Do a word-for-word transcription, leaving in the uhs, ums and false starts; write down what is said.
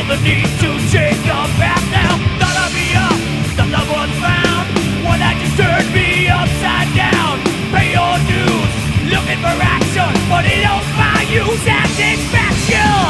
the need to take the path now. Thought I'd be up, the love was found. One that just turned me upside down. Pay your dues, looking for action, but it don't buy you satisfaction.